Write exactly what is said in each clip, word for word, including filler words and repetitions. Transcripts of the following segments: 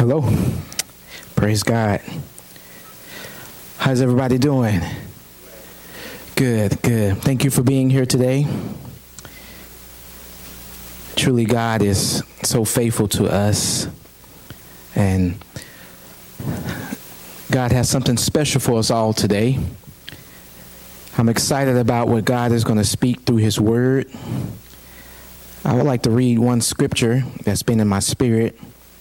Hello. Praise God. How's everybody doing? Good, good. Thank you for being here today. Truly, God is so faithful to us. And God has something special for us all today. I'm excited about what God is going to speak through His Word. I would like to read one scripture that's been in my spirit.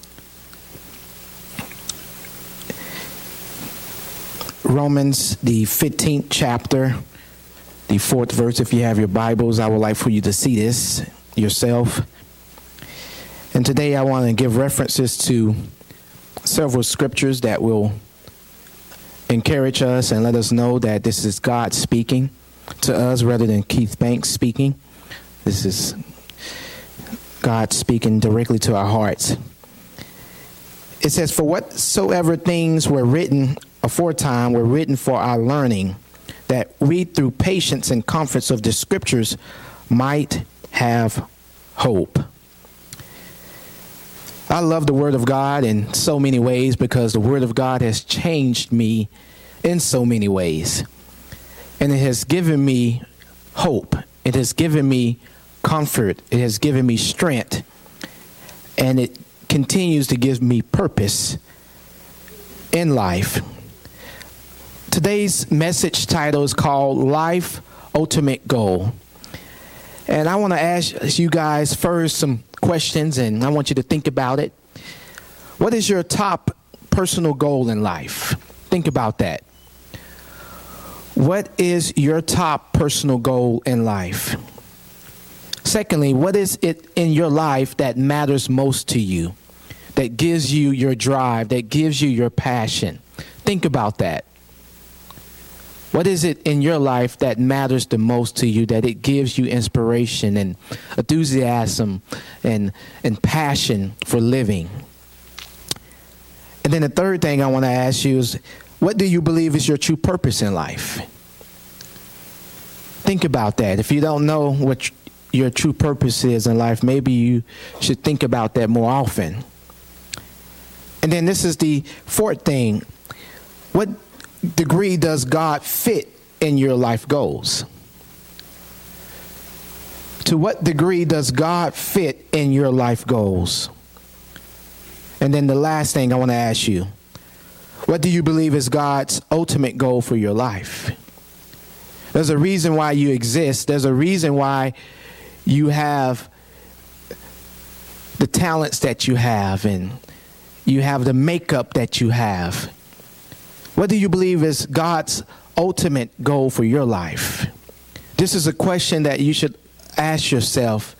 Romans, the fifteenth chapter, the fourth verse. If you have your Bibles, I would like for you to see this yourself. And today I want to give references to several scriptures that will encourage us and let us know that this is God speaking to us rather than Keith Banks speaking. This is God speaking directly to our hearts. It says, "For whatsoever things were written aforetime were written for our learning, that we through patience and comforts of the scriptures might have hope." I love the Word of God in so many ways because the Word of God has changed me in so many ways. And it has given me hope. It has given me comfort. It has given me strength. And it continues to give me purpose in life. Today's message title is called Life Ultimate Goal. And I want to ask you guys first some questions, and I want you to think about it. What is your top personal goal in life? Think about that. What is your top personal goal in life? Secondly, what is it in your life that matters most to you, that gives you your drive, that gives you your passion? Think about that. What is it in your life that matters the most to you, that it gives you inspiration and enthusiasm and, and passion for living? And then the third thing I want to ask you is, what do you believe is your true purpose in life? Think about that. If you don't know what tr- your true purpose is in life, maybe you should think about that more often. And then this is the fourth thing. What degree does God fit in your life goals? To what degree does God fit in your life goals? And then the last thing I want to ask you, what do you believe is God's ultimate goal for your life? There's a reason why you exist. There's a reason why you have the talents that you have and you have the makeup that you have. What do you believe is God's ultimate goal for your life? This is a question that you should ask yourself.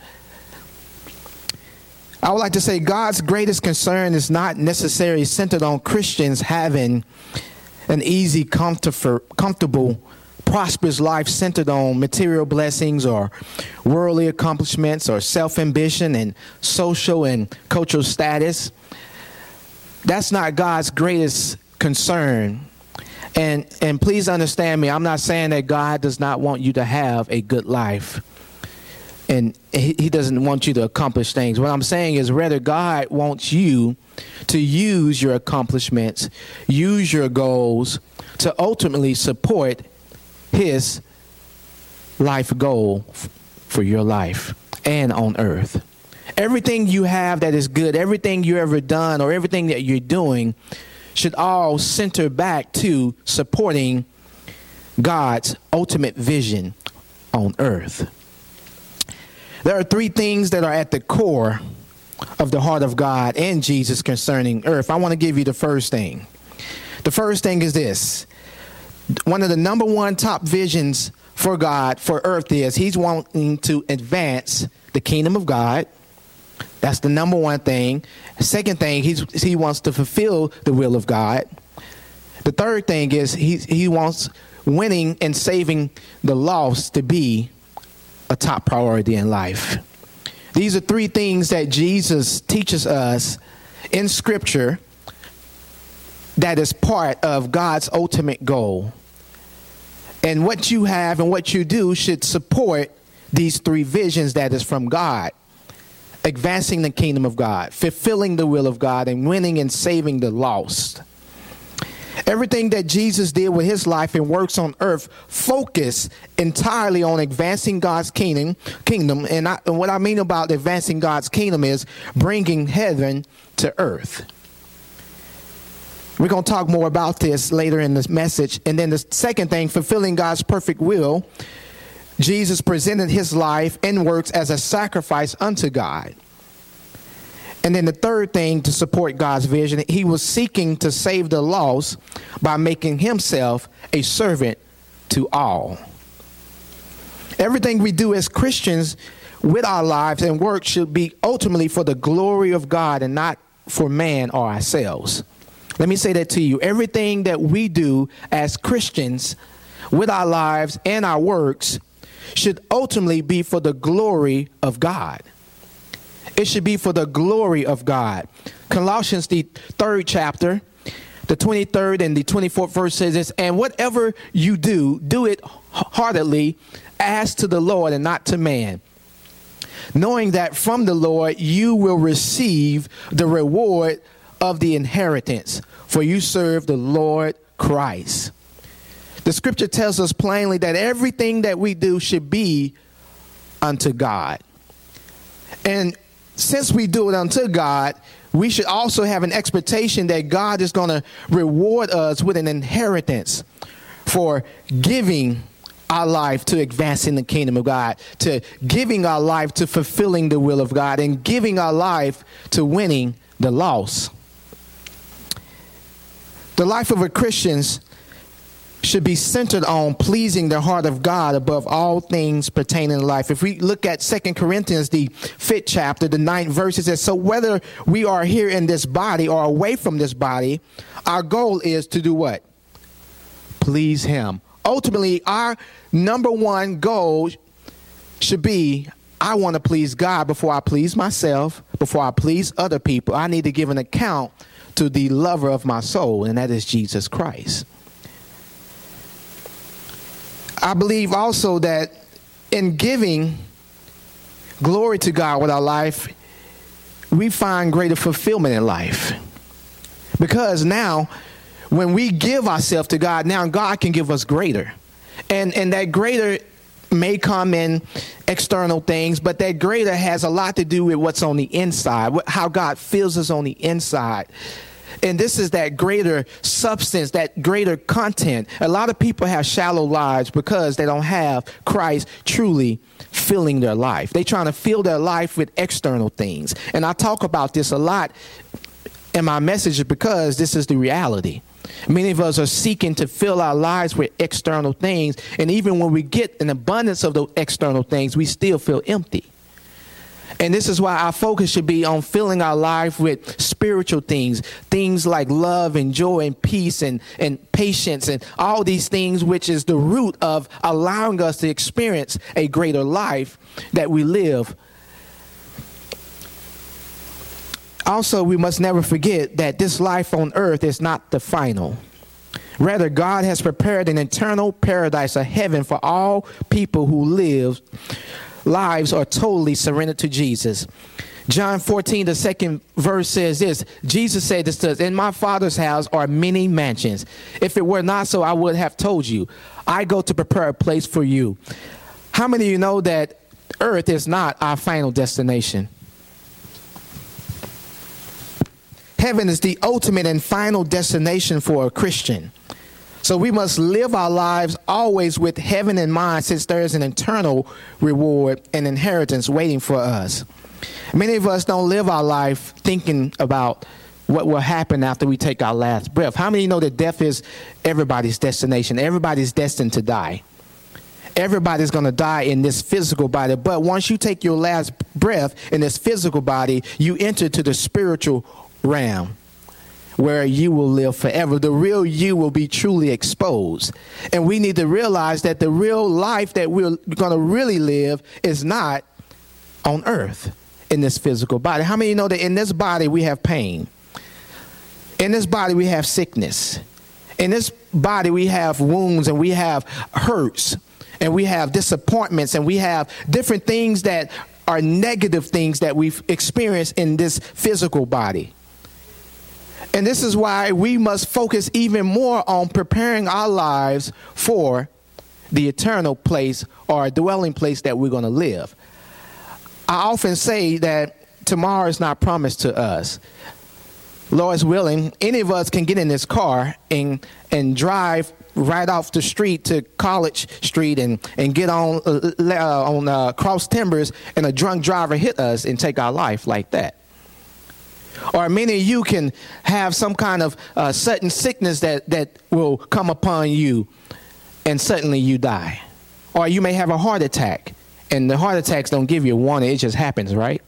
I would like to say God's greatest concern is not necessarily centered on Christians having an easy, comfortable, prosperous life centered on material blessings or worldly accomplishments or self-ambition and social and cultural status. That's not God's greatest concern. And and please understand me, I'm not saying that God does not want you to have a good life. And he, he doesn't want you to accomplish things. What I'm saying is rather God wants you to use your accomplishments, use your goals to ultimately support His life goal f- for your life and on earth. Everything you have that is good, everything you ever done or everything that you're doing should all center back to supporting God's ultimate vision on earth. There are three things that are at the core of the heart of God and Jesus concerning earth. I want to give you the first thing. The first thing is this. One of the number one top visions for God for earth is He's wanting to advance the kingdom of God. That's the number one thing. Second thing, he's, he wants to fulfill the will of God. The third thing is he, he wants winning and saving the lost to be a top priority in life. These are three things that Jesus teaches us in Scripture that is part of God's ultimate goal. And what you have and what you do should support these three visions that is from God. advancing the kingdom of God, fulfilling the will of God, and winning and saving the lost. Everything that Jesus did with his life and works on earth focused entirely on advancing God's kingdom. Kingdom, and, I, and what I mean about advancing God's kingdom is bringing heaven to earth. We're going to talk more about this later in this message. And then the second thing, fulfilling God's perfect will, Jesus presented his life and works as a sacrifice unto God. And then the third thing, to support God's vision, he was seeking to save the lost by making himself a servant to all. Everything we do as Christians with our lives and work should be ultimately for the glory of God and not for man or ourselves. Let me say that to you. Everything that we do as Christians with our lives and our works should ultimately be for the glory of God. It should be for the glory of God. Colossians, the third chapter, the twenty-third and the twenty-fourth verse says this, and whatever you do, do it heartily as to the Lord and not to man, knowing that from the Lord you will receive the reward of the inheritance, for you serve the Lord Christ. The scripture tells us plainly that everything that we do should be unto God. And since we do it unto God, we should also have an expectation that God is going to reward us with an inheritance for giving our life to advancing the kingdom of God, to giving our life to fulfilling the will of God, and giving our life to winning the lost. The life of a Christian should be centered on pleasing the heart of God above all things pertaining to life. If we look at Second Corinthians, the fifth chapter, the ninth verse, it says, so whether we are here in this body or away from this body, our goal is to do what? Please him. Ultimately, our number one goal should be, I want to please God before I please myself, before I please other people. I need to give an account to the lover of my soul, and that is Jesus Christ. I believe also that in giving glory to God with our life, we find greater fulfillment in life. Because now, when we give ourselves to God, now God can give us greater. And, and that greater may come in external things, but that greater has a lot to do with what's on the inside, how God fills us on the inside. And this is that greater substance, that greater content. A lot of people have shallow lives because they don't have Christ truly filling their life. They're trying to fill their life with external things. And I talk about this a lot in my message because this is the reality. Many of us are seeking to fill our lives with external things. And even when we get an abundance of those external things, we still feel empty. And this is why our focus should be on filling our life with spiritual things, things like love and joy and peace and, and patience and all these things, which is the root of allowing us to experience a greater life that we live. Also, we must never forget that this life on earth is not the final. Rather, God has prepared an eternal paradise, a heaven for all people who live lives are totally surrendered to Jesus. John fourteen, the second verse says this. Jesus said this to us, in my Father's house are many mansions. If it were not so, I would have told you. I go to prepare a place for you. How many of you know that earth is not our final destination? Heaven is the ultimate and final destination for a Christian. So we must live our lives always with heaven in mind, since there is an eternal reward and inheritance waiting for us. Many of us don't live our life thinking about what will happen after we take our last breath. How many know that death is everybody's destination? Everybody's destined to die. Everybody's going to die in this physical body. But once you take your last breath in this physical body, you enter to the spiritual realm, where you will live forever. The real you will be truly exposed. And we need to realize that the real life that we're going to really live is not on earth in this physical body. How many know that in this body we have pain? In this body we have sickness. In this body we have wounds and we have hurts and we have disappointments and we have different things that are negative things that we've experienced in this physical body. And this is why we must focus even more on preparing our lives for the eternal place or dwelling place that we're going to live. I often say that tomorrow is not promised to us. Lord's willing, any of us can get in this car and and drive right off the street to College Street and, and get on uh, on uh, Cross Timbers, and a drunk driver hit us and take our life like that. Or many of you can have some kind of uh, sudden sickness that, that will come upon you, and suddenly you die. Or you may have a heart attack, and the heart attacks don't give you a warning. It just happens, right?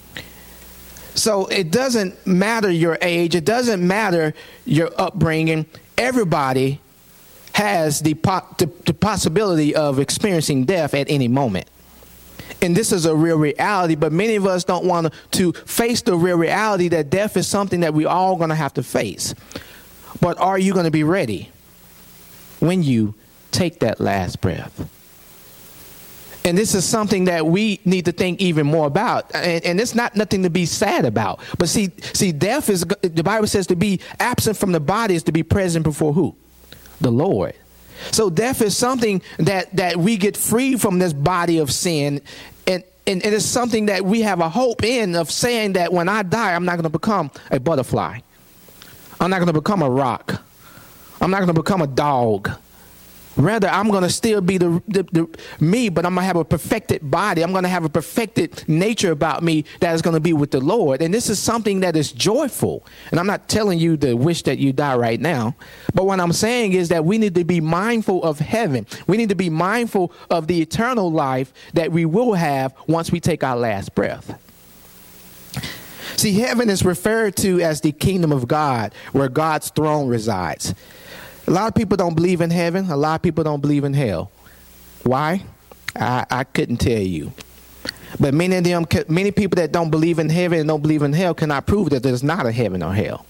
So it doesn't matter your age. It doesn't matter your upbringing. Everybody has the, po- the, the possibility of experiencing death at any moment. And this is a real reality, but many of us don't want to face the real reality that death is something that we all going to have to face. But are you going to be ready when you take that last breath? And this is something that we need to think even more about. And, and it's not nothing to be sad about. But see, see, death is, the Bible says, to be absent from the body is to be present before who? The Lord. So death is something that, that we get free from this body of sin. And, and, and it's something that we have a hope in, of saying that when I die, I'm not going to become a butterfly. I'm not going to become a rock. I'm not going to become a dog. Rather, I'm going to still be the, the, the me, but I'm going to have a perfected body. I'm going to have a perfected nature about me that is going to be with the Lord. And this is something that is joyful. And I'm not telling you to wish that you die right now. But what I'm saying is that we need to be mindful of heaven. We need to be mindful of the eternal life that we will have once we take our last breath. See, heaven is referred to as the kingdom of God, where God's throne resides. A lot of people don't believe in heaven. A lot of people don't believe in hell. Why? I, I couldn't tell you. But many of them, many people that don't believe in heaven and don't believe in hell cannot prove that there's not a heaven or hell.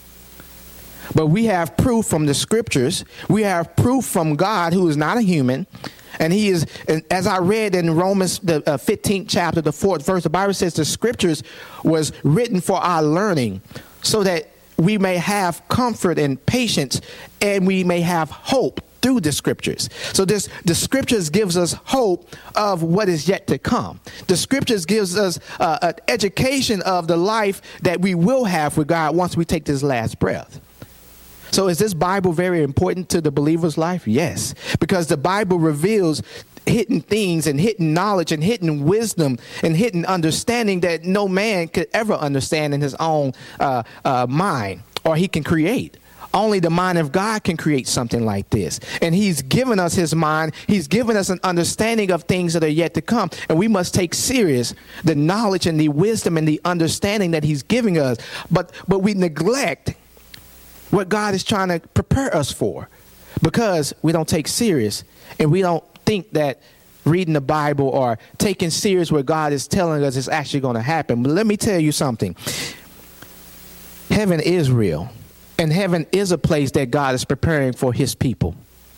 But we have proof from the scriptures. We have proof from God, who is not a human. And he is, as I read in Romans, the uh, fifteenth chapter, the fourth verse, the Bible says the scriptures was written for our learning, so that we may have comfort and patience, and we may have hope through the scriptures. So this, the scriptures gives us hope of what is yet to come. The scriptures gives us uh, an education of the life that we will have with God once we take this last breath. So is this Bible very important to the believer's life? Yes, because the Bible reveals hidden things and hidden knowledge and hidden wisdom and hidden understanding that no man could ever understand in his own uh, uh, mind, or he can create. Only the mind of God can create something like this. And he's given us his mind. He's given us an understanding of things that are yet to come. And we must take serious the knowledge and the wisdom and the understanding that he's giving us. But, but we neglect what God is trying to prepare us for, because we don't take serious, and we don't think that reading the Bible or taking serious what God is telling us is actually going to happen. But let me tell you something. Heaven is real, and heaven is a place that God is preparing for his people.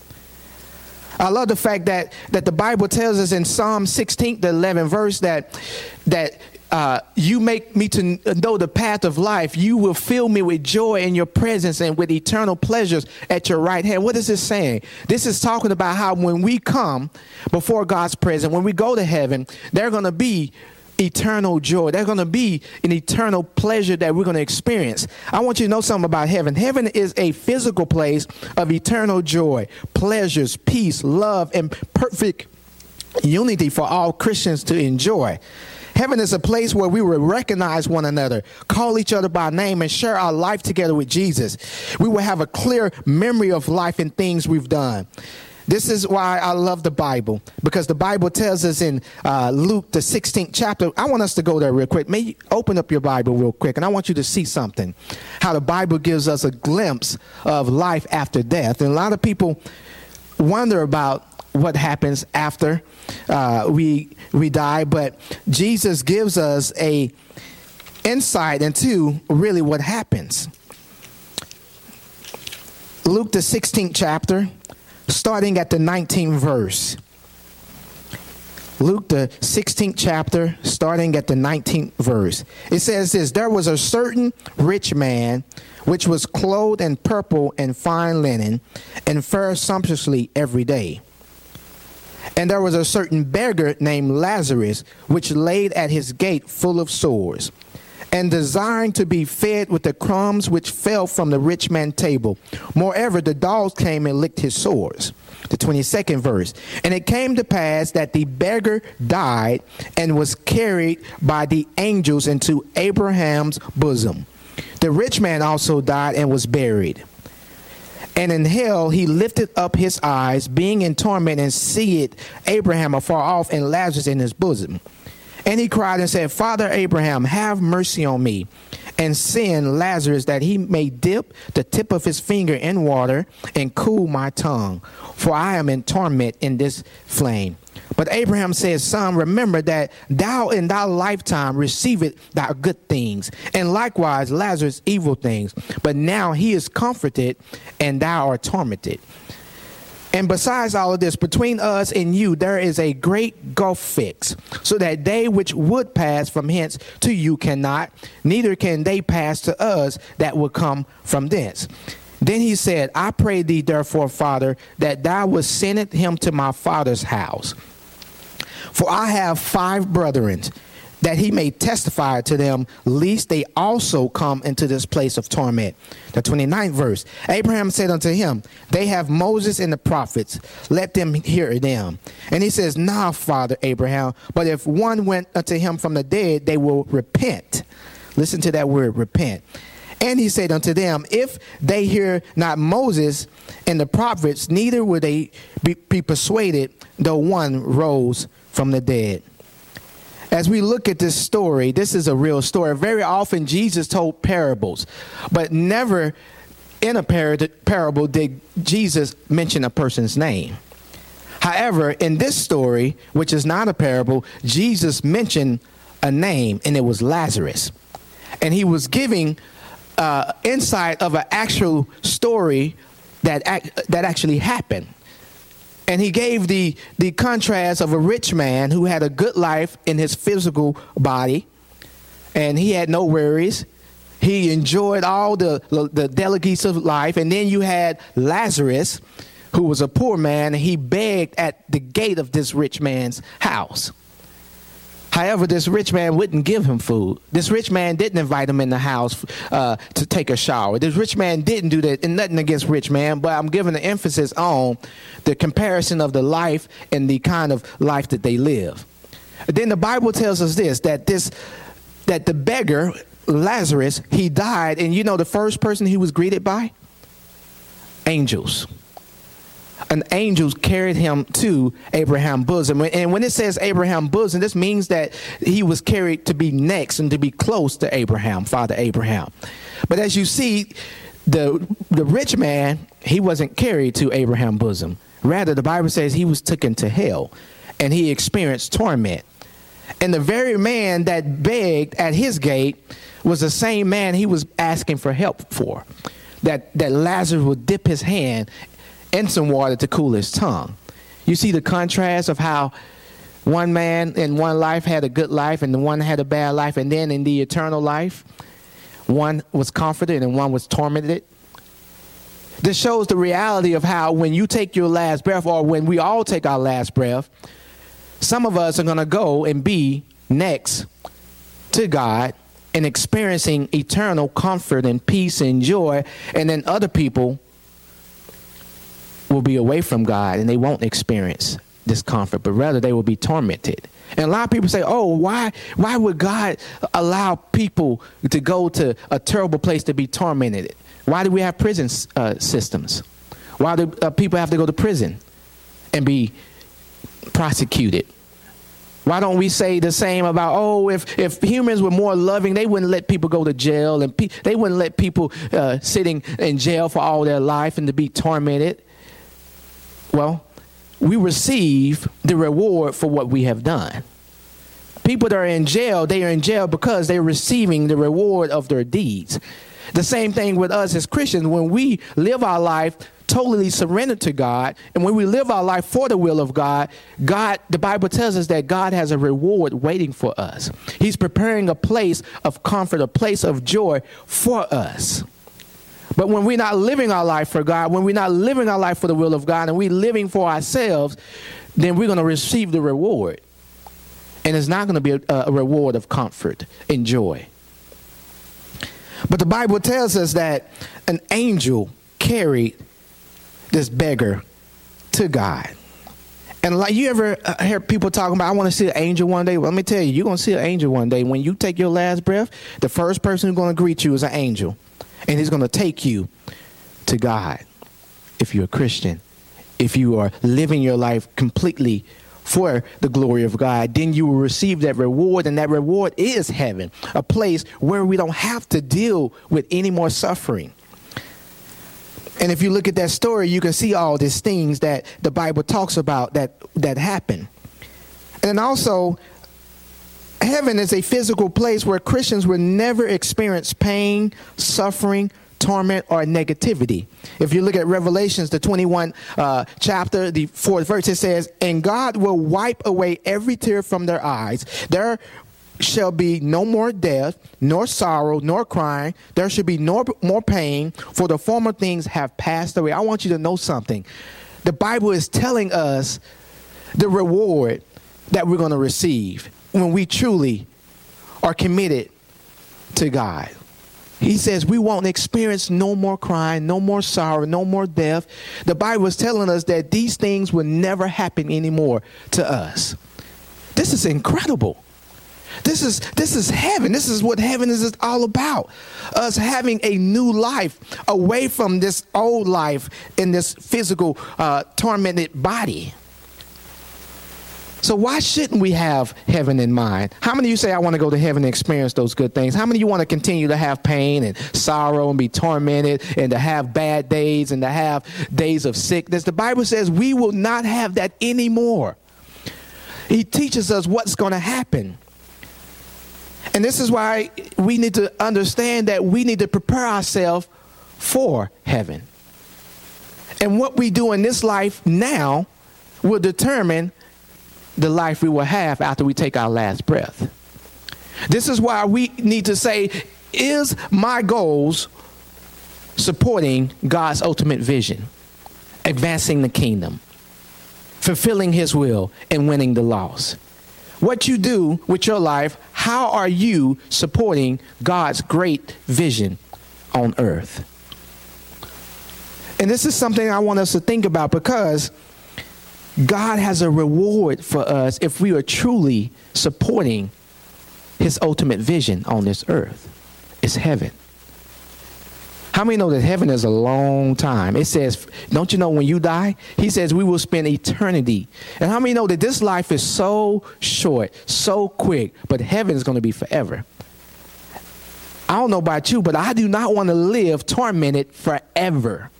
I love the fact that that the Bible tells us in Psalm sixteen, the eleventh verse, that that uh, you make me to know the path of life. You will fill me with joy in your presence and with eternal pleasures at your right hand. What is this saying? This is talking about how when we come before God's presence, when we go to heaven, they're going to be eternal joy. There's going to be an eternal pleasure that we're going to experience. I want you to know something about heaven. Heaven is a physical place of eternal joy, pleasures, peace, love, and perfect unity for all Christians to enjoy. Heaven is a place where we will recognize one another, call each other by name, and share our life together with Jesus. We will have a clear memory of life and things we've done. This is why I love the Bible, because the Bible tells us in uh, Luke, the sixteenth chapter. I want us to go there real quick. May you open up your Bible real quick, and I want you to see something, how the Bible gives us a glimpse of life after death. And a lot of people wonder about what happens after uh, we we die, but Jesus gives us a insight into really what happens. Luke, the sixteenth chapter, starting at the nineteenth verse. Luke, the sixteenth chapter, starting at the nineteenth verse. It says this: there was a certain rich man which was clothed in purple and fine linen, and fared sumptuously every day. And there was a certain beggar named Lazarus, which laid at his gate full of sores, and desiring to be fed with the crumbs which fell from the rich man's table. Moreover, the dogs came and licked his sores. The twenty-second verse. And it came to pass that the beggar died and was carried by the angels into Abraham's bosom. The rich man also died and was buried. And in hell he lifted up his eyes, being in torment, and seeth Abraham afar off and Lazarus in his bosom. And he cried and said, Father Abraham, have mercy on me, and send Lazarus that he may dip the tip of his finger in water and cool my tongue, for I am in torment in this flame. But Abraham said, Son, remember that thou in thy lifetime receivest thy good things, and likewise Lazarus evil things. But now he is comforted, and thou art tormented. And besides all of this, between us and you, there is a great gulf fixed, so that they which would pass from hence to you cannot, neither can they pass to us that will come from thence. Then he said, I pray thee, therefore, Father, that thou would send him to my father's house. For I have five brethren, that he may testify to them, lest they also come into this place of torment. The twenty-ninth verse. Abraham said unto him, they have Moses and the prophets, let them hear them. And he says, Nah, Father Abraham, but if one went unto him from the dead, they will repent. Listen to that word, repent. And he said unto them, if they hear not Moses and the prophets, neither will they be, be persuaded, though one rose from the dead. As we look at this story, this is a real story. Very often Jesus told parables, but never in a par- parable did Jesus mention a person's name. However, in this story, which is not a parable, Jesus mentioned a name, and it was Lazarus. And he was giving uh, insight of an actual story that ac- that actually happened. And he gave the, the contrast of a rich man who had a good life in his physical body, and he had no worries. He enjoyed all the, the, the delicacies of life. And then you had Lazarus, who was a poor man, and he begged at the gate of this rich man's house. However, this rich man wouldn't give him food. This rich man didn't invite him in the house uh, to take a shower. This rich man didn't do that, and nothing against rich man, but I'm giving the emphasis on the comparison of the life and the kind of life that they live. Then the Bible tells us this, that this, that the beggar, Lazarus, he died, and you know the first person he was greeted by? Angels. An angel carried him to Abraham's bosom. And when it says Abraham's bosom, this means that he was carried to be next and to be close to Abraham, Father Abraham. But as you see, the the rich man, he wasn't carried to Abraham's bosom. Rather, the Bible says he was taken to hell, and he experienced torment. And the very man that begged at his gate was the same man he was asking for help for, that, that Lazarus would dip his hand in some water to cool his tongue. You see the contrast of how one man in one life had a good life and the one had a bad life, and then in the eternal life, one was comforted and one was tormented. This shows the reality of how when you take your last breath, or when we all take our last breath, some of us are going to go and be next to God and experiencing eternal comfort and peace and joy, and then other people will be away from God and they won't experience this comfort, but rather they will be tormented. And a lot of people say, oh, why why would God allow people to go to a terrible place to be tormented? Why do we have prison uh, systems? Why do uh, people have to go to prison and be prosecuted? Why don't we say the same about, oh, if, if humans were more loving, they wouldn't let people go to jail, and pe- they wouldn't let people uh, sitting in jail for all their life and to be tormented. Well, we receive the reward for what we have done. People that are in jail, they are in jail because they're receiving the reward of their deeds. The same thing with us as Christians. When we live our life totally surrendered to God, and when we live our life for the will of God, God, the Bible tells us that God has a reward waiting for us. He's preparing a place of comfort, a place of joy for us. But when we're not living our life for God, when we're not living our life for the will of God, and we're living for ourselves, then we're going to receive the reward. And it's not going to be a, a reward of comfort and joy. But the Bible tells us that an angel carried this beggar to God. And like, you ever uh, hear people talking about, I want to see an angel one day? Well, let me tell you, you're going to see an angel one day. When you take your last breath, the first person who's going to greet you is an angel. And he's going to take you to God. If you're a Christian, if you are living your life completely for the glory of God, then you will receive that reward. And that reward is heaven, a place where we don't have to deal with any more suffering. And if you look at that story, you can see all these things that the Bible talks about that, that happen. And also, heaven is a physical place where Christians will never experience pain, suffering, torment, or negativity. If you look at Revelations, the twenty-first uh, chapter, the fourth verse, it says, "And God will wipe away every tear from their eyes. There shall be no more death, nor sorrow, nor crying. There should be no more pain, for the former things have passed away." I want you to know something. The Bible is telling us the reward that we're going to receive when we truly are committed to God. He says we won't experience no more crying, no more sorrow, no more death. The Bible is telling us that these things will never happen anymore to us. This is incredible. This is this is heaven. This is what heaven is all about. Us having a new life away from this old life in this physical uh, tormented body. So why shouldn't we have heaven in mind? How many of you say, I want to go to heaven and experience those good things? How many of you want to continue to have pain and sorrow and be tormented and to have bad days and to have days of sickness? The Bible says we will not have that anymore. He teaches us what's going to happen. And this is why we need to understand that we need to prepare ourselves for heaven. And what we do in this life now will determine the life we will have after we take our last breath. This is why we need to say, is my goals supporting God's ultimate vision, advancing the kingdom, fulfilling his will, and winning the lost? What you do with your life, how are you supporting God's great vision on earth? And this is something I want us to think about, because God has a reward for us if we are truly supporting his ultimate vision on this earth. It's heaven. How many know that heaven is a long time? It says, don't you know when you die? He says we will spend eternity. And how many know that this life is so short, so quick, but heaven is going to be forever? I don't know about you, but I do not want to live tormented forever.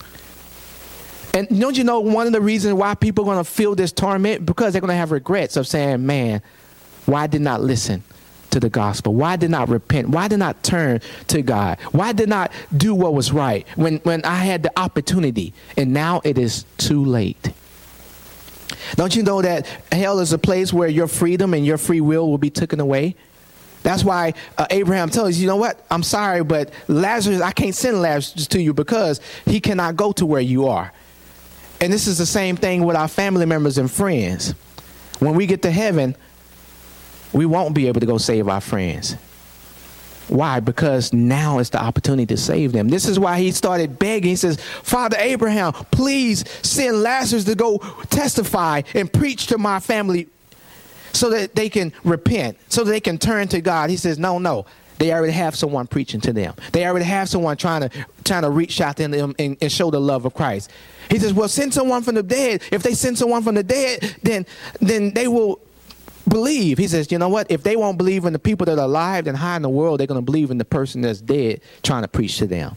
And don't you know one of the reasons why people are going to feel this torment? Because they're going to have regrets of saying, man, why did not listen to the gospel? Why did not repent? Why did not turn to God? Why did not do what was right when, when I had the opportunity? And now it is too late. Don't you know that hell is a place where your freedom and your free will will be taken away? That's why uh, Abraham tells us, you know what? I'm sorry, but Lazarus, I can't send Lazarus to you because he cannot go to where you are. And this is the same thing with our family members and friends. When we get to heaven, we won't be able to go save our friends. Why? Because now is the opportunity to save them. This is why he started begging. He says, Father Abraham, please send Lazarus to go testify and preach to my family so that they can repent, so that they can turn to God. He says, no, no. They already have someone preaching to them. They already have someone trying to trying to reach out to them and, and show the love of Christ. He says, well, send someone from the dead. If they send someone from the dead, then then they will believe. He says, you know what? If they won't believe in the people that are alive, then how in the world they're going to believe in the person that's dead trying to preach to them?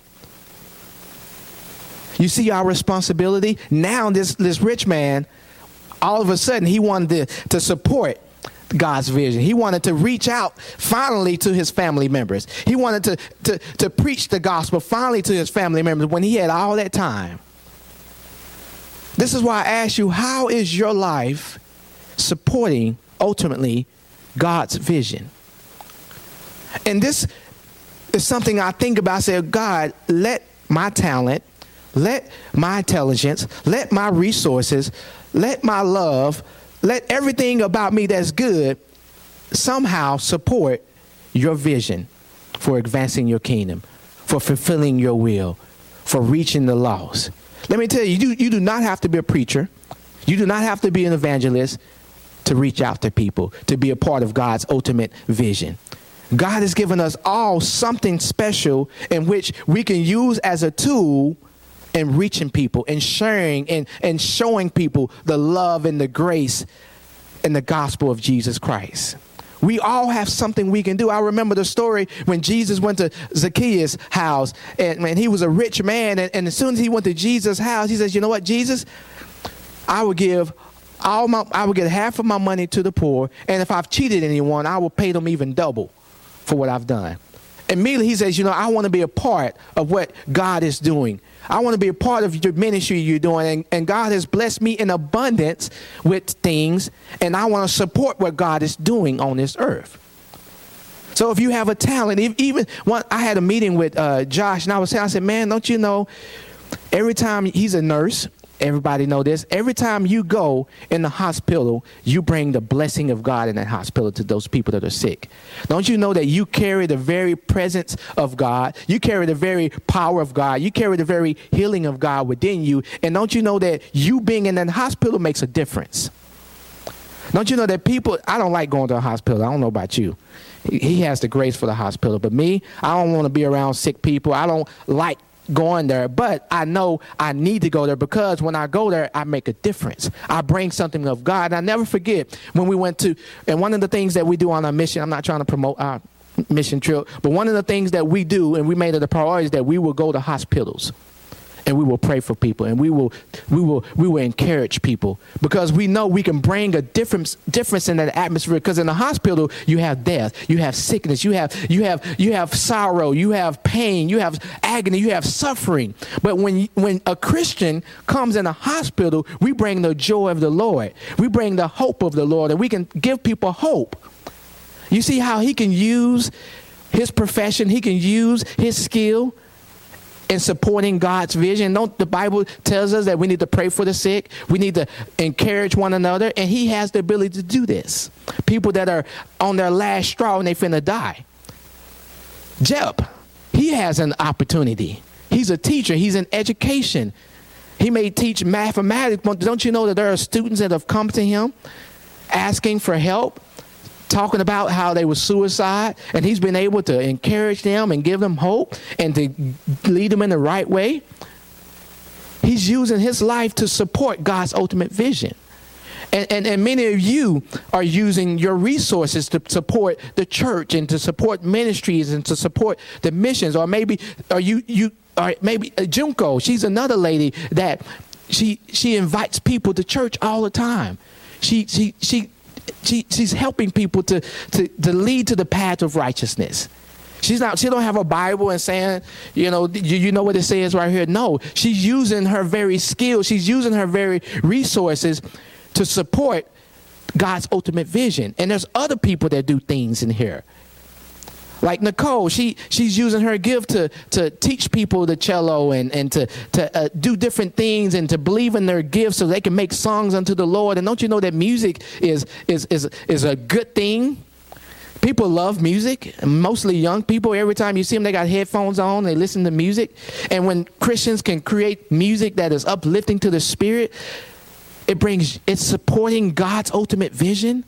You see our responsibility? Now this, this rich man, all of a sudden, he wanted to, to support God's vision. He wanted to reach out finally to his family members. He wanted to, to, to preach the gospel finally to his family members when he had all that time. This is why I ask you, how is your life supporting ultimately God's vision? And this is something I think about. I say, God, let my talent, let my intelligence, let my resources, let my love, let everything about me that's good somehow support your vision for advancing your kingdom, for fulfilling your will, for reaching the lost. Let me tell you, you do, you do not have to be a preacher. You do not have to be an evangelist to reach out to people, to be a part of God's ultimate vision. God has given us all something special in which we can use as a tool in reaching people and sharing and, and showing people the love and the grace and the gospel of Jesus Christ. We all have something we can do. I remember the story when Jesus went to Zacchaeus' house, and man, he was a rich man. And, and as soon as he went to Jesus' house, he says, you know what, Jesus, I will give all my, I will give half of my money to the poor. And if I've cheated anyone, I will pay them even double for what I've done. Immediately he says, you know, I want to be a part of what God is doing. I want to be a part of your ministry you're doing. And, and God has blessed me in abundance with things. And I want to support what God is doing on this earth. So if you have a talent, if, even one, I had a meeting with uh, Josh, and I was saying, I said, man, don't you know, every time he's a nurse, everybody know this, every time you go in the hospital, you bring the blessing of God in that hospital to those people that are sick. Don't you know that you carry the very presence of God? You carry the very power of God. You carry the very healing of God within you. And don't you know that you being in that hospital makes a difference? Don't you know that people, I don't like going to a hospital. I don't know about you. He has the grace for the hospital. But me, I don't want to be around sick people. I don't like going there, but I know I need to go there because when I go there, I make a difference. I bring something of God. And I never forget when we went to, and one of the things that we do on our mission, I'm not trying to promote our mission trip, but one of the things that we do, and we made it a priority, is that we will go to hospitals. And we will pray for people, and we will, we will, we will encourage people because we know we can bring a difference, difference in that atmosphere. Because in the hospital, you have death, you have sickness, you have, you have, you have sorrow, you have pain, you have agony, you have suffering. But when, when a Christian comes in a hospital, we bring the joy of the Lord, we bring the hope of the Lord, and we can give people hope. You see how he can use his profession, he can use his skill in supporting God's vision. Don't the Bible tells us that we need to pray for the sick? We need to encourage one another, and he has the ability to do this. People that are on their last straw and they finna die. Jep, he has an opportunity. He's a teacher. He's in education. He may teach mathematics, but don't you know that there are students that have come to him asking for help, talking about how they were suicide, and he's been able to encourage them and give them hope and to lead them in the right way. He's using his life to support God's ultimate vision. And, and, and many of you are using your resources to support the church and to support ministries and to support the missions. Or maybe, or you, you, or maybe uh, Junko, she's another lady that she, she invites people to church all the time. She, she, she, She, she's helping people to, to, to lead to the path of righteousness. She's not, she don't have a Bible and saying, you know, you, you know what it says right here. No, she's using her very skills. She's using her very resources to support God's ultimate vision. And there's other people that do things in here. Like Nicole, she she's using her gift to to teach people the cello and and to to uh, do different things and to believe in their gifts so they can make songs unto the Lord. And don't you know that music is is is is a good thing? People love music, mostly young people. Every time you see them, they got headphones on, they listen to music. And when Christians can create music that is uplifting to the spirit, it brings it's supporting God's ultimate vision.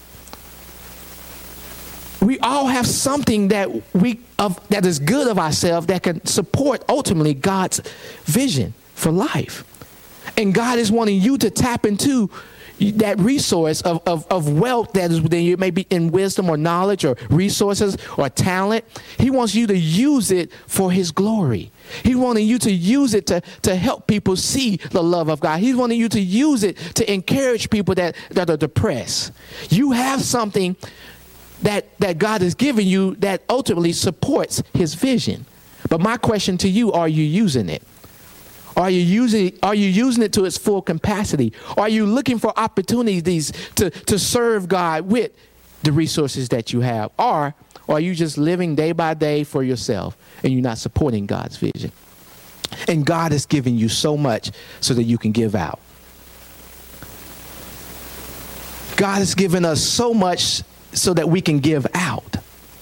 We all have something that we of that is good of ourselves that can support ultimately God's vision for life. And God is wanting you to tap into that resource of, of, of wealth that is within you, maybe in wisdom or knowledge or resources or talent. He wants you to use it for his glory. He's wanting you to use it to, to help people see the love of God. He's wanting you to use it to encourage people that, that are depressed. You have something that that God has given you that ultimately supports his vision. But my question to you, are you using it? Are you using are you using it to its full capacity? Are you looking for opportunities to, to serve God with the resources that you have? Or are you just living day by day for yourself and you're not supporting God's vision? And God is giving you so much so that you can give out. God has given us so much so that we can give out.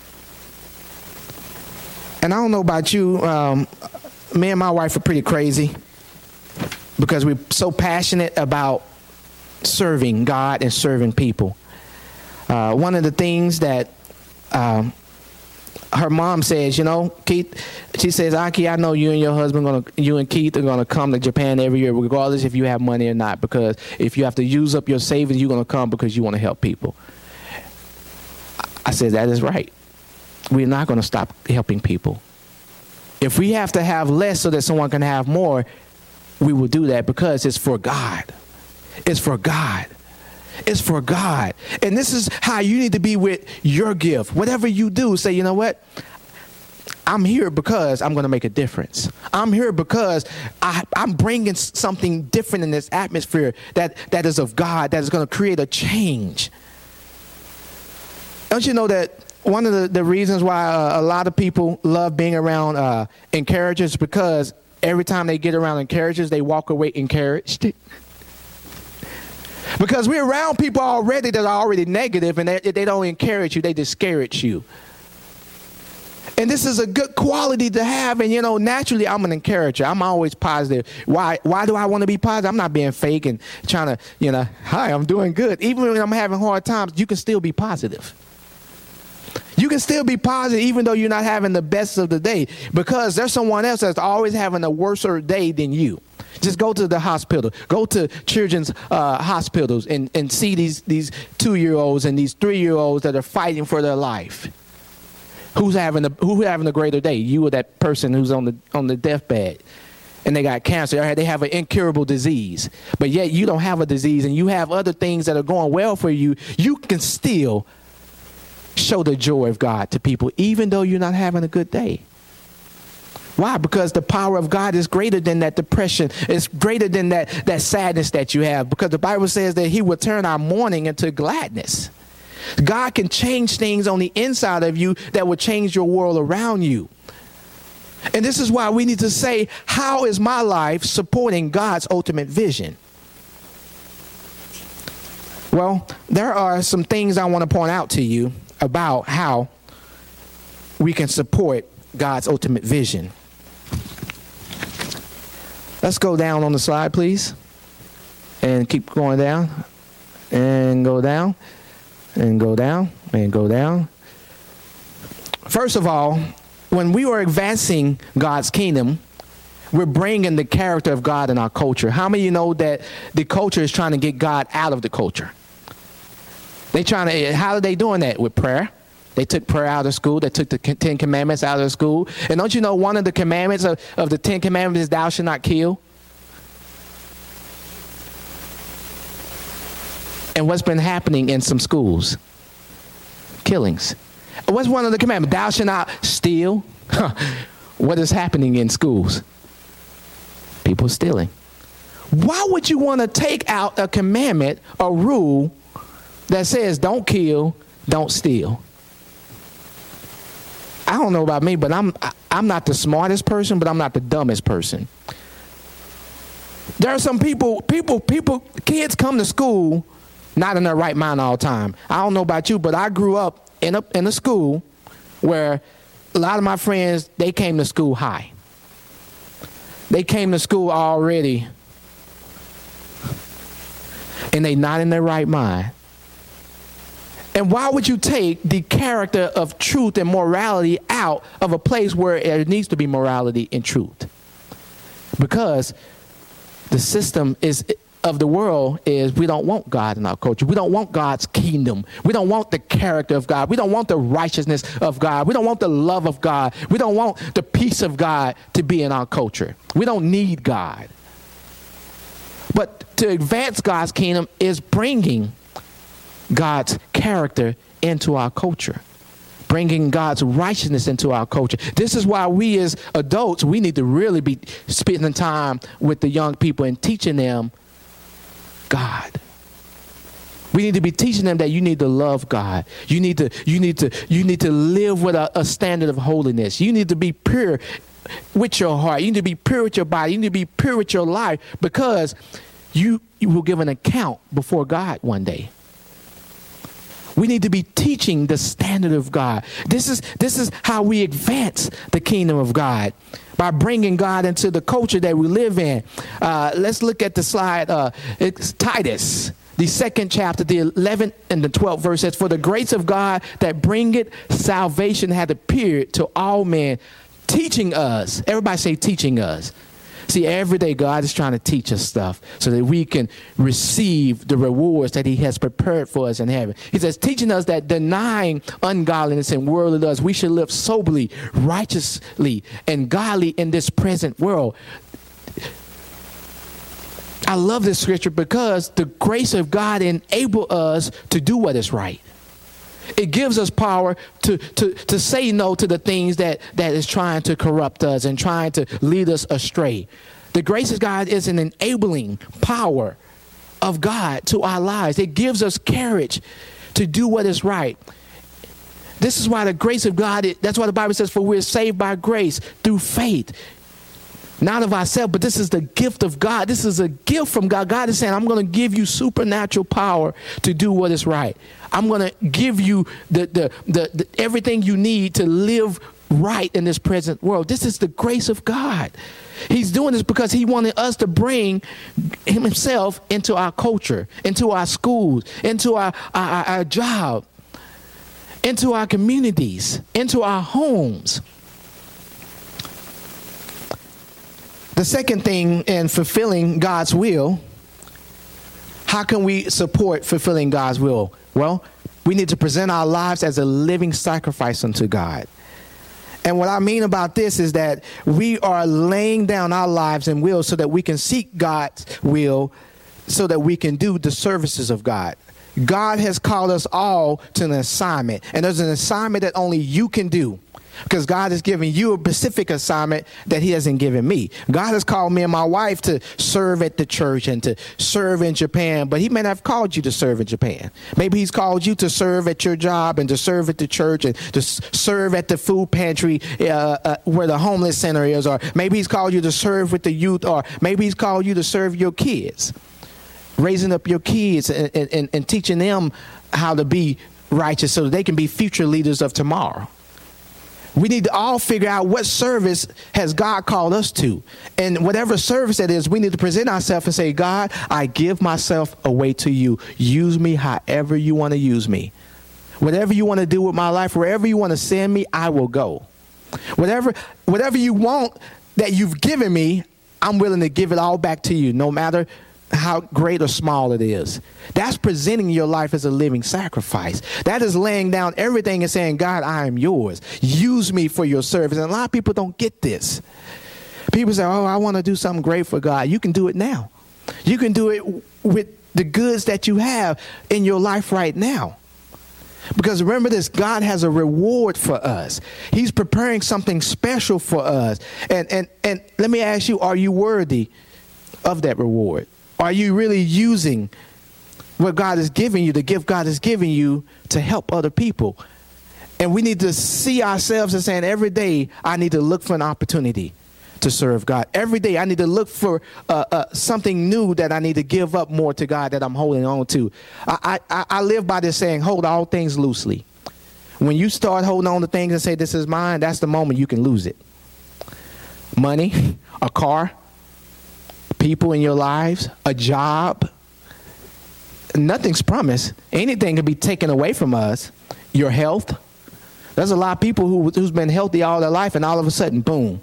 And I don't know about you, um, me and my wife are pretty crazy because we're so passionate about serving God and serving people. Uh, one of the things that um, her mom says, you know, Keith, she says, Aki, I know you and your husband, gonna, you and Keith are going to come to Japan every year, regardless if you have money or not, because if you have to use up your savings, you're going to come because you want to help people. I said, that is right. We're not going to stop helping people. If we have to have less so that someone can have more, we will do that because it's for God. It's for God. It's for God. And this is how you need to be with your gift. Whatever you do, say, you know what? I'm here because I'm going to make a difference. I'm here because I, I'm bringing something different in this atmosphere that, that is of God, that is going to create a change. Don't you know that one of the, the reasons why uh, a lot of people love being around uh, encouragers, because every time they get around encouragers, they walk away encouraged. Because we're around people already that are already negative, and they, they don't encourage you, they discourage you. And this is a good quality to have. And, you know, naturally, I'm an encourager. I'm always positive. Why Why do I want to be positive? I'm not being fake and trying to, you know, hi, I'm doing good. Even when I'm having hard times, you can still be positive. You can still be positive even though you're not having the best of the day, because there's someone else that's always having a worse day than you. Just go to the hospital, go to children's uh, hospitals and, and see these, these two-year-olds and these three-year-olds that are fighting for their life. Who's having a, who having a greater day? You or that person who's on the, on the deathbed and they got cancer, they have an incurable disease, but yet you don't have a disease and you have other things that are going well for you. You can still show the joy of God to people, even though you're not having a good day. Why? Because the power of God is greater than that depression. It's greater than that, that sadness that you have, because the Bible says that he will turn our mourning into gladness. God can change things on the inside of you that will change your world around you. And this is why we need to say, how is my life supporting God's ultimate vision? Well, there are some things I want to point out to you about how we can support God's ultimate vision. Let's go down on the slide, please. And keep going down. And go down. And go down. And go down. First of all, when we are advancing God's kingdom, we're bringing the character of God in our culture. How many of you know that the culture is trying to get God out of the culture? They trying to, how are they doing that? With prayer. They took prayer out of school. They took the Ten Commandments out of school. And don't you know one of the commandments of, of the Ten Commandments is thou shalt not kill? And what's been happening in some schools? Killings. What's one of the commandments? Thou shalt not steal. What is happening in schools? People stealing. Why would you want to take out a commandment, a rule that says don't kill, don't steal? I don't know about me, but I'm I'm not the smartest person, but I'm not the dumbest person. There are some people, people, people, kids come to school not in their right mind all the time. I don't know about you, but I grew up in a in a school where a lot of my friends, they came to school high. They came to school already, and they not in their right mind. And why would you take the character of truth and morality out of a place where there needs to be morality and truth? Because the system is of the world is we don't want God in our culture. We don't want God's kingdom. We don't want the character of God. We don't want the righteousness of God. We don't want the love of God. We don't want the peace of God to be in our culture. We don't need God. But to advance God's kingdom is bringing God's character into our culture. bringing God's righteousness into our culture. This is why we as adults, we need to really be spending time with the young people and teaching them God. We need to be teaching them that you need to love God. You need to, you need to, you need to live with a, a standard of holiness. You need to be pure with your heart. You need to be pure with your body. You need to be pure with your life, because you, you will give an account before God one day. We need to be teaching the standard of God. This is, this is how we advance the kingdom of God, by bringing God into the culture that we live in. Uh, let's look at the slide. Uh, it's Titus, the second chapter, the eleventh and the twelfth verse says, "For the grace of God that bringeth salvation hath appeared to all men, teaching us." Everybody say teaching us. See, every day God is trying to teach us stuff so that we can receive the rewards that he has prepared for us in heaven. He says, teaching us that denying ungodliness and worldly lust, we should live soberly, righteously, and godly in this present world. I love this scripture because the grace of God enables us to do what is right. It gives us power to, to, to say no to the things that, that is trying to corrupt us and trying to lead us astray. The grace of God is an enabling power of God to our lives. It gives us courage to do what is right. This is why the grace of God, that's why the Bible says, for we're saved by grace through faith. Not of ourselves, but this is the gift of God. This is a gift from God. God is saying, I'm going to give you supernatural power to do what is right. I'm going to give you the, the, the, the everything you need to live right in this present world. This is the grace of God. He's doing this because he wanted us to bring himself into our culture, into our schools, into our, our, our job, into our communities, into our homes. The second thing in fulfilling God's will, how can we support fulfilling God's will? Well, we need to present our lives as a living sacrifice unto God. And what I mean about this is that we are laying down our lives and will so that we can seek God's will, so that we can do the services of God. God has called us all to an assignment, and there's an assignment that only you can do. Because God has given you a specific assignment that he hasn't given me. God has called me and my wife to serve at the church and to serve in Japan, but he may not have called you to serve in Japan. Maybe he's called you to serve at your job and to serve at the church and to serve at the food pantry uh, uh, where the homeless center is, or maybe he's called you to serve with the youth, or maybe he's called you to serve your kids, raising up your kids and, and, and teaching them how to be righteous so that they can be future leaders of tomorrow. We need to all figure out what service has God called us to. And whatever service that is, we need to present ourselves and say, God, I give myself away to you. Use me however you want to use me. Whatever you want to do with my life, wherever you want to send me, I will go. Whatever, whatever you want that you've given me, I'm willing to give it all back to you, no matter how great or small it is. That's presenting your life as a living sacrifice. That is laying down everything and saying, God, I am yours. Use me for your service. And a lot of people don't get this. People say, oh, I want to do something great for God. You can do it now. You can do it with the goods that you have in your life right now. Because remember this, God has a reward for us. He's preparing something special for us. And, and, and let me ask you, are you worthy of that reward? Are you really using what God is giving you, the gift God is giving you, to help other people? And we need to see ourselves as saying, every day I need to look for an opportunity to serve God. Every day I need to look for uh, uh, something new that I need to give up more to God that I'm holding on to. I, I, I live by this saying, hold all things loosely. When you start holding on to things and say, this is mine, that's the moment you can lose it. Money, a car, people in your lives, a job. Nothing's promised. Anything can be taken away from us. Your health. There's a lot of people who, who's been healthy all their life, and all of a sudden, boom.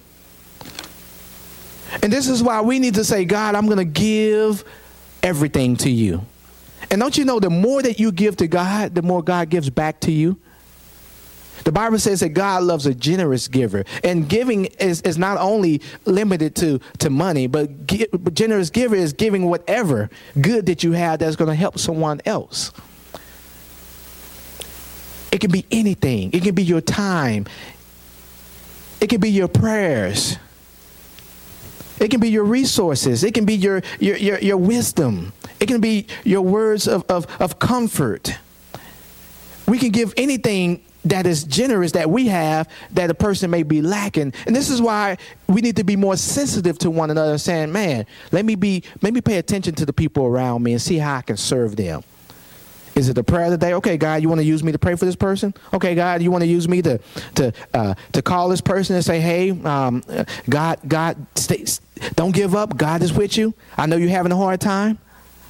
And this is why we need to say, God, I'm going to give everything to you. And don't you know, the more that you give to God, the more God gives back to you. The Bible says that God loves a generous giver. And giving is, is not only limited to, to money, but, gi- but generous giver is giving whatever good that you have that's going to help someone else. It can be anything. It can be your time. It can be your prayers. It can be your resources. It can be your your your, your wisdom. It can be your words of, of, of comfort. We can give anything that is generous that we have that a person may be lacking. And this is why we need to be more sensitive to one another, saying, man, let me be, let me pay attention to the people around me and see how I can serve them. Is it the prayer of the day? Okay, God, you want to use me to pray for this person? Okay, God, you want to use me to to uh, to call this person and say, hey, um, God, God, stay, don't give up. God is with you. I know you're having a hard time.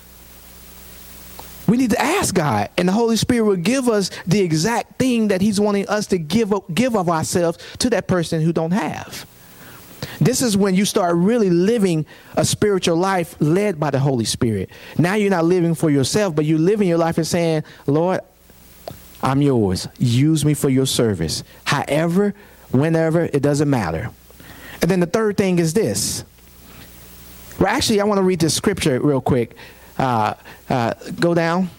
We need to ask God, and the Holy Spirit will give us the exact thing that he's wanting us to give up, give of ourselves to that person who don't have. This is when you start really living a spiritual life led by the Holy Spirit. Now you're not living for yourself, but you're living your life and saying, Lord, I'm yours. Use me for your service. However, whenever, it doesn't matter. And then the third thing is this. Well, actually, I want to read this scripture real quick. Uh, uh, go down.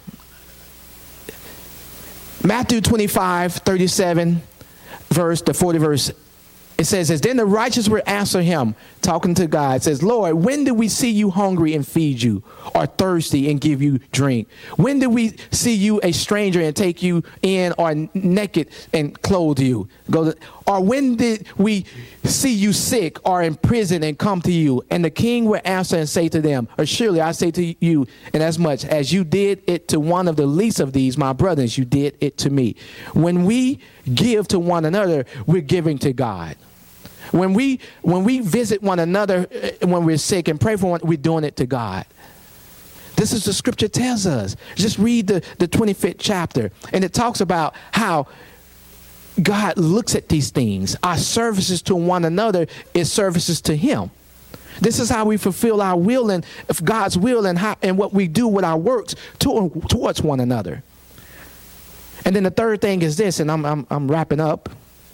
Matthew twenty-five, thirty-seven, verse, the forty verse. It says, as then the righteous will answer him, talking to God, says, Lord, when did we see you hungry and feed you, or thirsty and give you drink? When did we see you a stranger and take you in, or naked and clothe you? Go to, or when did we see you sick or in prison and come to you? And the king will answer and say to them, or surely I say to you, inasmuch as you did it to one of the least of these, my brothers, you did it to me. When we give to one another, we're giving to God. When we when we visit one another when we're sick and pray for one, we're doing it to God. This is the scripture tells us. Just read the, the twenty-fifth chapter, and it talks about how God looks at these things. Our services to one another is services to him. This is how we fulfill our will and if God's will and how and what we do with our works to, towards one another. And then the third thing is this, and I'm I'm, I'm wrapping up.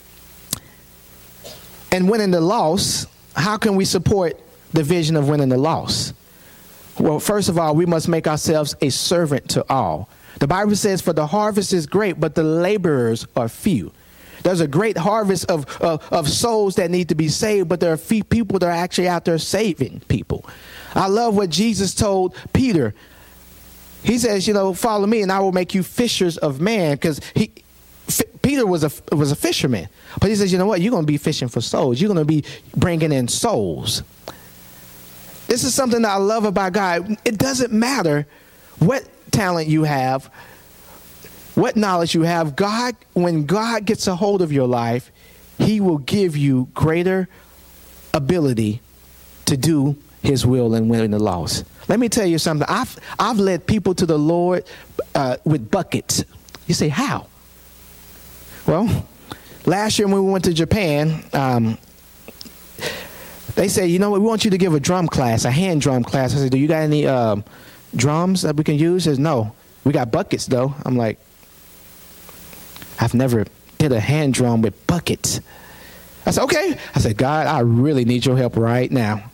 And winning the loss, how can we support the vision of winning the loss? Well, first of all, we must make ourselves a servant to all. The Bible says, for the harvest is great, but the laborers are few. There's a great harvest of, of, of souls that need to be saved, but there are few people that are actually out there saving people. I love what Jesus told Peter. He says, you know, follow me and I will make you fishers of man, because he F- Peter was a was a fisherman, but he says, you know what? You're going to be fishing for souls. You're going to be bringing in souls. This is something that I love about God. It doesn't matter what talent you have, what knowledge you have. God, when God gets a hold of your life, he will give you greater ability to do his will and win the loss. Let me tell you something. I've I've led people to the Lord uh, with buckets. You say, how? Well, last year when we went to Japan, um, they said, you know what, we want you to give a drum class, a hand drum class. I said, do you got any uh, drums that we can use? He says, no, we got buckets though. I'm like, I've never did a hand drum with buckets. I said, okay. I said, God, I really need your help right now.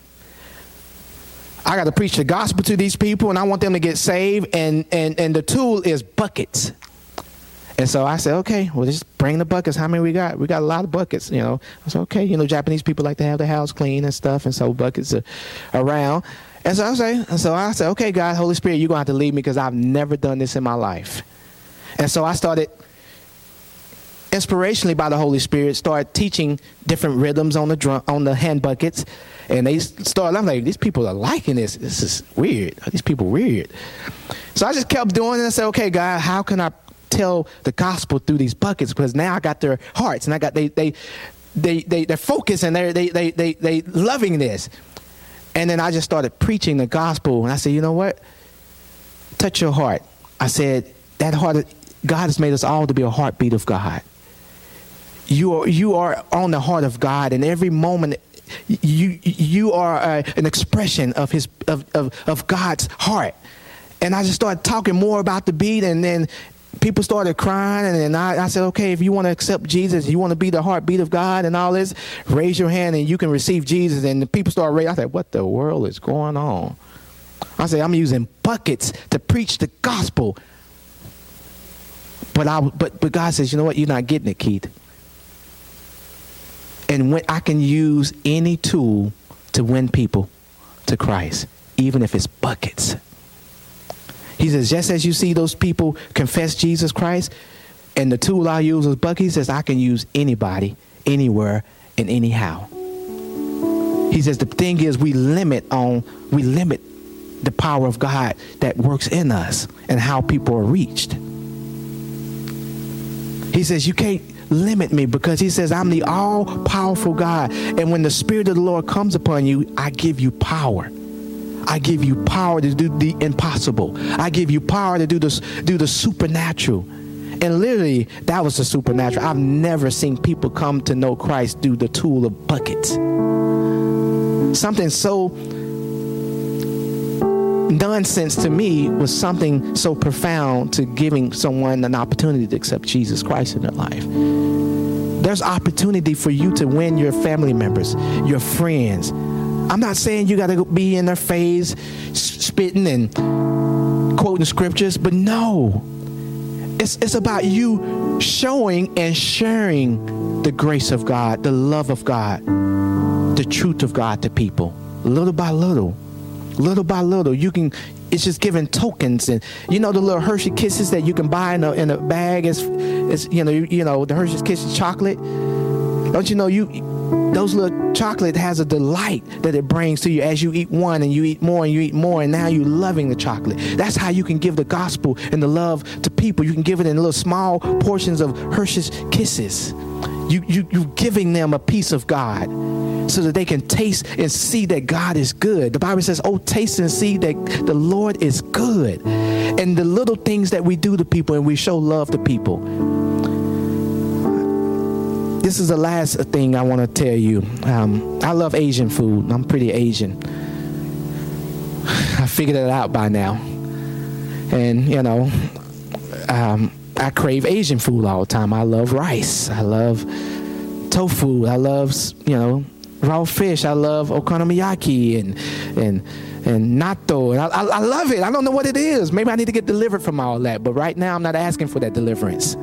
I got to preach the gospel to these people and I want them to get saved. And, and, and the tool is buckets. And so I said, okay, well, just bring the buckets. How many we got? We got a lot of buckets, you know. I said, okay, you know, Japanese people like to have their house clean and stuff, and so buckets are around. And so I say, and so I said, okay, God, Holy Spirit, you're going to have to lead me because I've never done this in my life. And so I started, inspirationally by the Holy Spirit, started teaching different rhythms on the drum, on the hand buckets. And they started, I'm like, these people are liking this. This is weird. These people weird. So I just kept doing it and I said, okay, God, how can I tell the gospel through these buckets? Because now I got their hearts and I got they they they they they're focused and they're they they they they loving this. And then I just started preaching the gospel and I said, you know what? Touch your heart. I said that heart, God has made us all to be a heartbeat of God. You are you are on the heart of God, and every moment you you are uh, an expression of his of, of of God's heart. And I just started talking more about the beat, and then people started crying, and then I, I said, okay, if you want to accept Jesus, you want to be the heartbeat of God and all this, raise your hand and you can receive Jesus. And the people started raising. I said, what the world is going on? I said, I'm using buckets to preach the gospel. But I, but but God says, you know what? You're not getting it, Keith. And when I can use any tool to win people to Christ, even if it's buckets. He says, just as you see those people confess Jesus Christ, and the tool I use is bucket, he says, I can use anybody, anywhere, and anyhow. He says, the thing is, we limit on, we limit the power of God that works in us and how people are reached. He says, you can't limit me, because he says, I'm the all-powerful God. And when the Spirit of the Lord comes upon you, I give you power. I give you power to do the impossible. I give you power to do the, do the supernatural. And literally, that was the supernatural. I've never seen people come to know Christ through the tool of buckets. Something so nonsense to me was something so profound to giving someone an opportunity to accept Jesus Christ in their life. There's opportunity for you to win your family members, your friends. I'm not saying you got to be in their face, spitting and quoting scriptures, but no. It's, it's about you showing and sharing the grace of God, the love of God, the truth of God to people, little by little. Little by little, you can, it's just giving tokens. And you know the little Hershey Kisses that you can buy in a, in a bag, is, is you know, you, you know, the Hershey Kisses chocolate. Don't you know, you those little chocolate has a delight that it brings to you as you eat one and you eat more and you eat more, and now you're loving the chocolate. That's how you can give the gospel and the love to people. You can give it in little small portions of Hershey's Kisses. You, you, you're giving them a piece of God, so that they can taste and see that God is good. The Bible says, oh, taste and see that the Lord is good. And the little things that we do to people, and we show love to people. This is the last thing I want to tell you. Um, I love Asian food. I'm pretty Asian. I figured it out by now. And, you know, um, I crave Asian food all the time. I love rice. I love tofu. I love, you know, raw fish. I love okonomiyaki and and and natto. And I, I, I love it. I don't know what it is. Maybe I need to get delivered from all that. But right now, I'm not asking for that deliverance.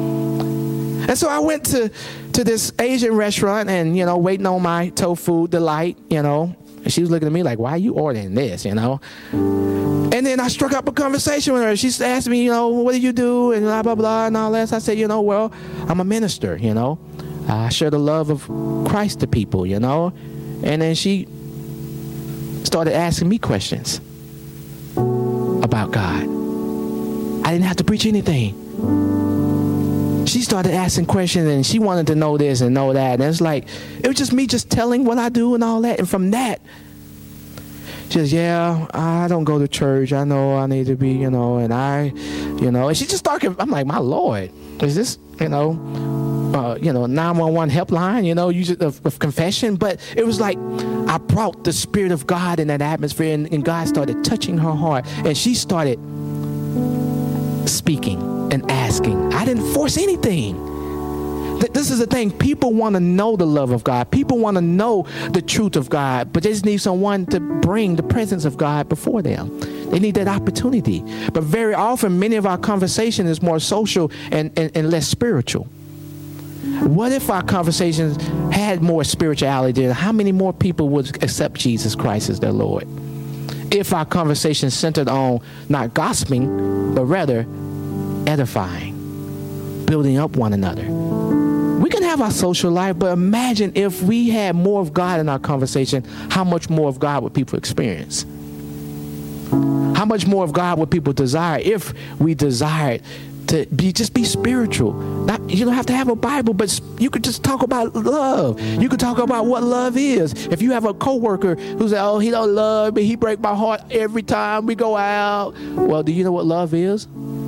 And so I went to, to this Asian restaurant and, you know, waiting on my tofu delight, you know. And she was looking at me like, why are you ordering this, you know? And then I struck up a conversation with her. She asked me, you know, what do you do? And blah, blah, blah, and all that. So I said, you know, well, I'm a minister, you know. I share the love of Christ to people, you know. And then she started asking me questions about God. I didn't have to preach anything. She started asking questions, and she wanted to know this and know that. And it's like, it was just me just telling what I do and all that. And from that, she says, yeah, I don't go to church. I know I need to be, you know, and I, you know. And she just started, I'm like, my Lord, is this, you know, Uh, you know, nine one one helpline, you know, use it of, of confession. But it was like I brought the Spirit of God in that atmosphere, and, and God started touching her heart, and she started speaking and asking. I didn't force anything. Th- this is the thing. People want to know the love of God. People want to know the truth of God, but they just need someone to bring the presence of God before them. They need that opportunity. But very often, many of our conversation is more social and, and, and less spiritual. What if our conversations had more spirituality? How many more people would accept Jesus Christ as their Lord? If our conversation centered on not gossiping, but rather edifying, building up one another. We can have our social life, but imagine if we had more of God in our conversation, how much more of God would people experience? How much more of God would people desire if we desired to be just be spiritual? Not, you don't have to have a Bible, but you could just talk about love. You could talk about what love is. If you have a coworker who says, oh, he don't love me, he break my heart every time we go out. Well, do you know what love is?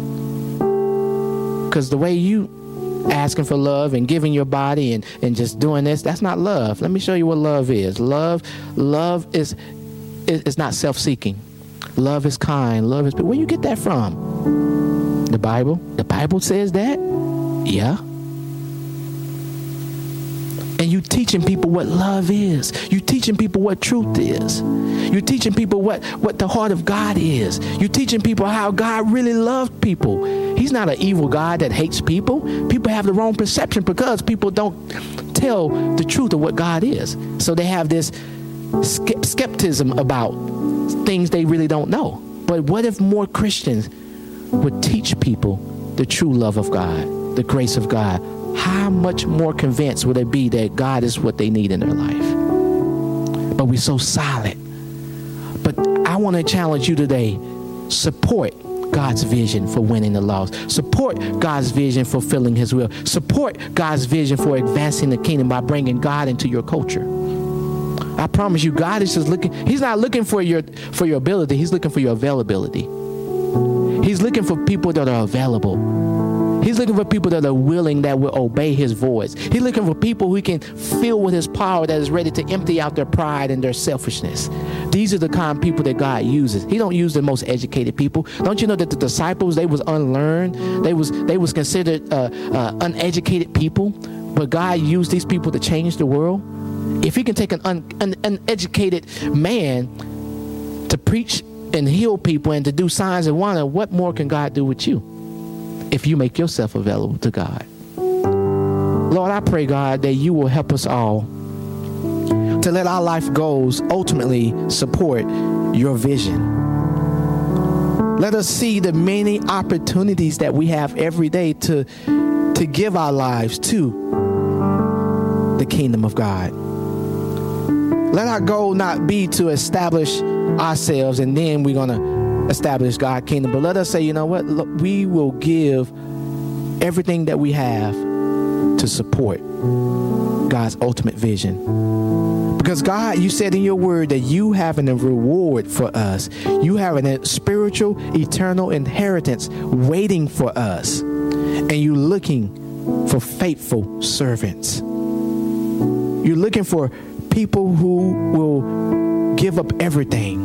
Because the way you asking for love and giving your body and, and just doing this, that's not love. Let me show you what love is. Love, love is, is, is not self-seeking. Love is kind. Love is, where you get that from? The Bible? The Bible says that? Yeah. And you teaching people what love is. You teaching people what truth is. You teaching people what, what the heart of God is. You teaching people how God really loved people. He's not an evil God that hates people. People have the wrong perception because people don't tell the truth of what God is. So they have this skepticism about things they really don't know. But what if more Christians would teach people the true love of God, the grace of God? How much more convinced would they be that God is what they need in their life? But we're so silent. But I want to challenge you today. Support God's vision for winning the lost. Support God's vision for fulfilling his will. Support God's vision for advancing the kingdom by bringing God into your culture. I promise you, God is just looking. He's not looking for your, for your ability. He's looking for your availability. He's looking for people that are available. He's looking for people that are willing, that will obey his voice. He's looking for people who he can fill with his power, that is ready to empty out their pride and their selfishness. These are the kind of people that God uses. He don't use the most educated people. Don't you know that the disciples, they was unlearned. They was they was considered uh, uh, uneducated people. But God used these people to change the world. If he can take an un, an uneducated man to preach and heal people and to do signs and wonders, what more can God do with you if you make yourself available to God? Lord, I pray, God, that you will help us all to let our life goals ultimately support your vision. Let us see the many opportunities that we have every day to, to give our lives to the kingdom of God. Let our goal not be to establish ourselves and then we're going to establish God's kingdom. But let us say, you know what? Look, we will give everything that we have to support God's ultimate vision. Because God, you said in your word that you have a reward for us. You have a spiritual, eternal inheritance waiting for us. And you're looking for faithful servants. You're looking for people who will give up everything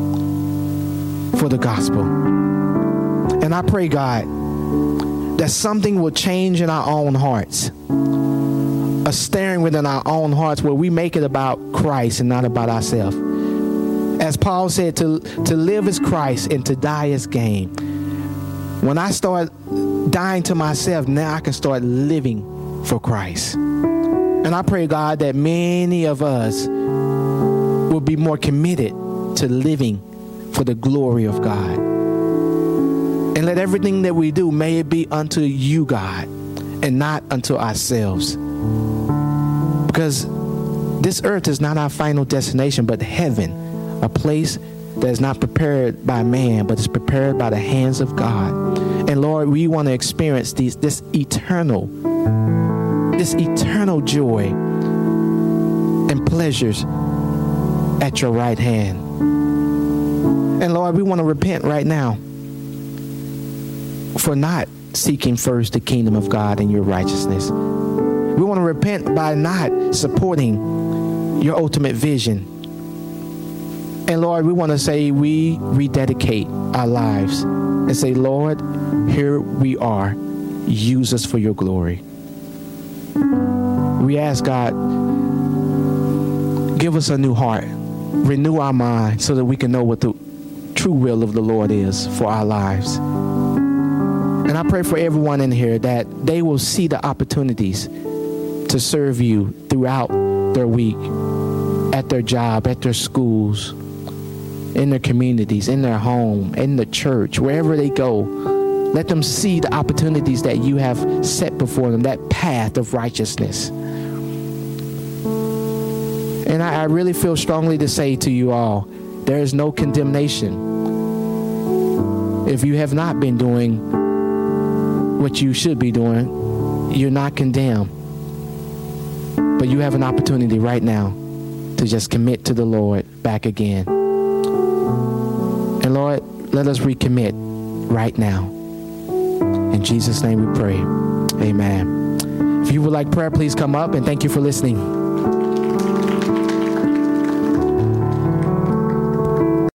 for the gospel. And I pray, God, that something will change in our own hearts. A stirring within our own hearts where we make it about Christ and not about ourselves. As Paul said, to, to live is Christ and to die is gain. When I start dying to myself, now I can start living for Christ. And I pray, God, that many of us will be more committed to living for the glory of God. And let everything that we do, may it be unto you, God, and not unto ourselves. Because this earth is not our final destination, but heaven, a place that is not prepared by man, but is prepared by the hands of God. And Lord, we want to experience these, this eternal this eternal joy and pleasures at your right hand. And Lord, we want to repent right now for not seeking first the kingdom of God and your righteousness. We want to repent by not supporting your ultimate vision. And Lord, we want to say we rededicate our lives and say, Lord, here we are. Use us for your glory. We ask God, give us a new heart, renew our mind so that we can know what the true will of the Lord is for our lives. And I pray for everyone in here that they will see the opportunities to serve you throughout their week, at their job, at their schools, in their communities, in their home, in the church, wherever they go. Let them see the opportunities that you have set before them, that path of righteousness. And I, I really feel strongly to say to you all, there is no condemnation. If you have not been doing what you should be doing, you're not condemned. But you have an opportunity right now to just commit to the Lord back again. And Lord, let us recommit right now. In Jesus' name we pray. Amen. If you would like prayer, please come up, and thank you for listening.